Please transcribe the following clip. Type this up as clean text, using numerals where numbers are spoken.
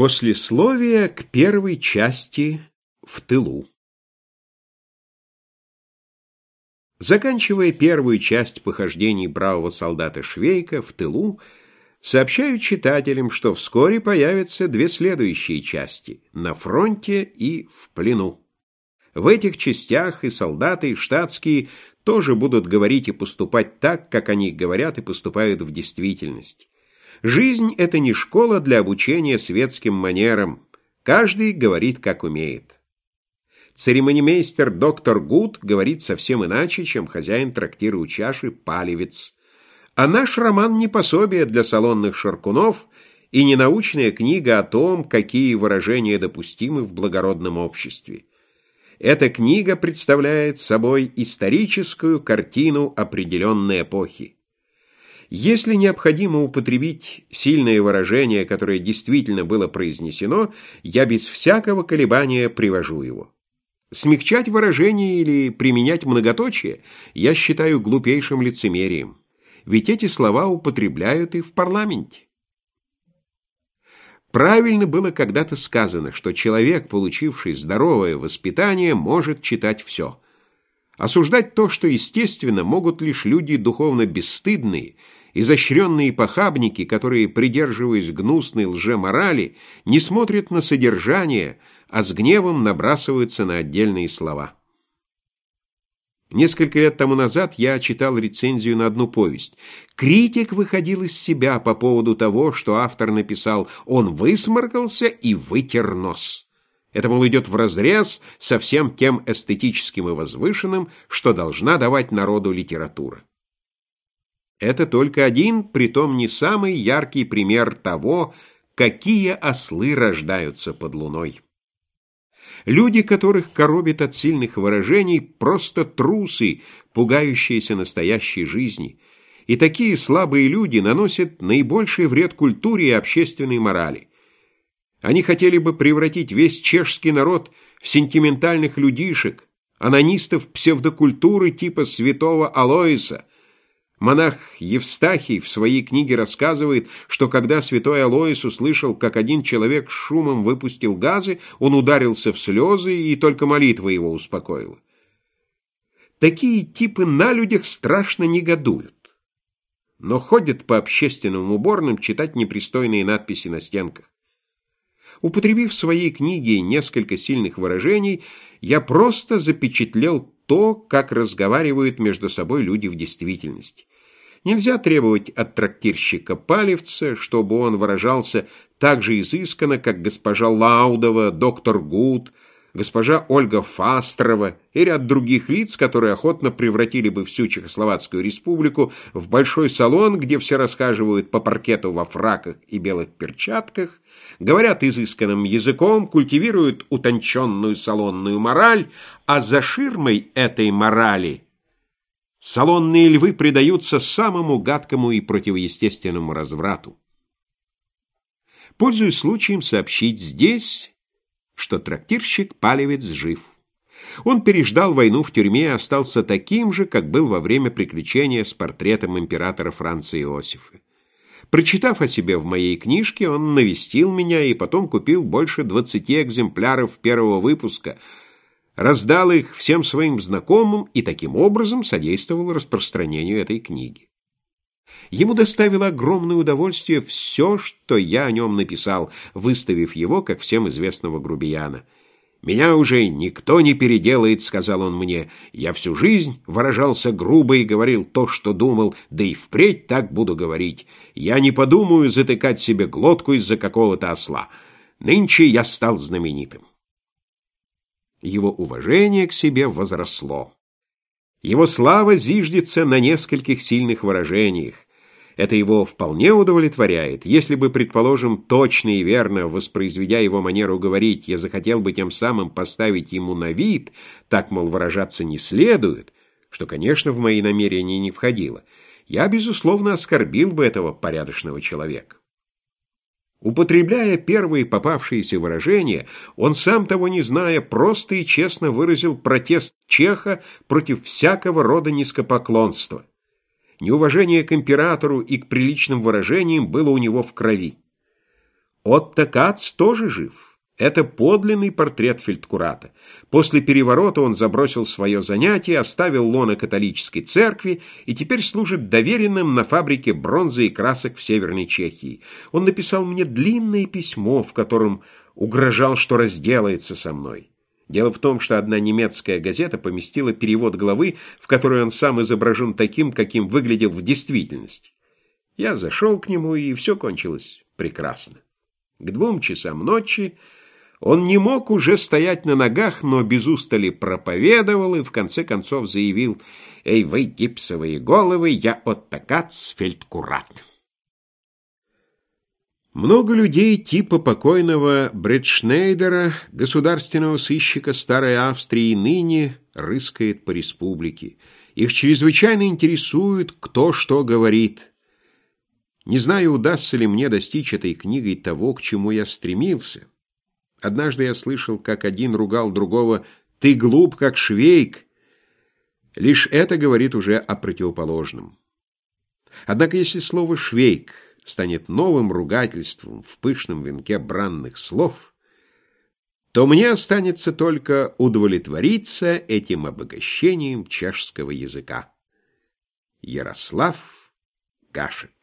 Послесловие к первой части «В тылу». Заканчивая первую часть похождений бравого солдата Швейка в тылу, сообщаю читателям, что вскоре появятся две следующие части — «На фронте» и «В плену». В этих частях и солдаты, и штатские тоже будут говорить и поступать так, как они говорят и поступают в действительности. Жизнь — это не школа для обучения светским манерам. Каждый говорит, как умеет. Церемонимейстер доктор Гуд говорит совсем иначе, чем хозяин трактира у чаши Палевец. А наш роман не пособие для салонных шаркунов и не научная книга о том, какие выражения допустимы в благородном обществе. Эта книга представляет собой историческую картину определенной эпохи. Если необходимо употребить сильное выражение, которое действительно было произнесено, я без всякого колебания привожу его. Смягчать выражение или применять многоточие я считаю глупейшим лицемерием, ведь эти слова употребляют и в парламенте. Правильно было когда-то сказано, что человек, получивший здоровое воспитание, может читать все. Осуждать то, что естественно, могут лишь люди духовно бесстыдные, изощренные похабники, которые, придерживаясь гнусной лжеморали, не смотрят на содержание, а с гневом набрасываются на отдельные слова. Несколько лет тому назад я читал рецензию на одну повесть. Критик выходил из себя по поводу того, что автор написал «он высморкался и вытер нос». Это, мол, идет вразрез со всем тем эстетическим и возвышенным, что должна давать народу литература. Это только один, притом не самый яркий пример того, какие ослы рождаются под луной. Люди, которых коробит от сильных выражений, просто трусы, пугающиеся настоящей жизни. И такие слабые люди наносят наибольший вред культуре и общественной морали. Они хотели бы превратить весь чешский народ в сентиментальных людишек, анонистов псевдокультуры типа святого Алоиса. Монах Евстахий в своей книге рассказывает, что когда святой Алоис услышал, как один человек с шумом выпустил газы, он ударился в слезы, и только молитва его успокоила. Такие типы на людях страшно негодуют, но ходят по общественным уборным читать непристойные надписи на стенках. Употребив в своей книге несколько сильных выражений, я просто запечатлел то, как разговаривают между собой люди в действительности. Нельзя требовать от трактирщика Палевца, чтобы он выражался так же изысканно, как госпожа Лаудова, доктор Гуд, госпожа Ольга Фастрова и ряд других лиц, которые охотно превратили бы всю Чехословацкую республику в большой салон, где все расхаживают по паркету во фраках и белых перчатках, говорят изысканным языком, культивируют утонченную салонную мораль, а за ширмой этой морали салонные львы предаются самому гадкому и противоестественному разврату. Пользуясь случаем сообщить здесь, что трактирщик Палевец жив. Он переждал войну в тюрьме и остался таким же, как был во время приключения с портретом императора Франца Иосифа. Прочитав о себе в моей книжке, он навестил меня и потом купил больше 20 экземпляров первого выпуска, раздал их всем своим знакомым и таким образом содействовал распространению этой книги. Ему доставило огромное удовольствие все, что я о нем написал, выставив его, как всем известного грубияна. «Меня уже никто не переделает», — сказал он мне. «Я всю жизнь выражался грубо и говорил то, что думал, да и впредь так буду говорить. Я не подумаю затыкать себе глотку из-за какого-то осла. Нынче я стал знаменитым». Его уважение к себе возросло. Его слава зиждется на нескольких сильных выражениях. Это его вполне удовлетворяет. Если бы, предположим, точно и верно воспроизведя его манеру говорить, я захотел бы тем самым поставить ему на вид, так, мол, выражаться не следует, что, конечно, в мои намерения не входило, я, безусловно, оскорбил бы этого порядочного человека. Употребляя первые попавшиеся выражения, он, сам того не зная, просто и честно выразил протест чеха против всякого рода низкопоклонства. Неуважение к императору и к приличным выражениям было у него в крови. Отто Кац тоже жив. Это подлинный портрет фельдкурата. После переворота он забросил свое занятие, оставил лоно католической церкви и теперь служит доверенным на фабрике бронзы и красок в Северной Чехии. Он написал мне длинное письмо, в котором угрожал, что разделается со мной. Дело в том, что одна немецкая газета поместила перевод главы, в которой он сам изображен таким, каким выглядел в действительности. Я зашел к нему, и все кончилось прекрасно. К 2 часам ночи он не мог уже стоять на ногах, но без устали проповедовал и в конце концов заявил: «Эй, вы, гипсовые головы, я Отто Кац, фельдкурат». Много людей типа покойного Бретшнейдера, государственного сыщика Старой Австрии, ныне рыскает по республике. Их чрезвычайно интересует, кто что говорит. Не знаю, удастся ли мне достичь этой книгой того, к чему я стремился. Однажды я слышал, как один ругал другого: «Ты глуп, как швейк». Лишь это говорит уже о противоположном. Однако если слово «швейк» станет новым ругательством в пышном венке бранных слов, то мне останется только удовлетвориться этим обогащением чешского языка. Ярослав Гашек.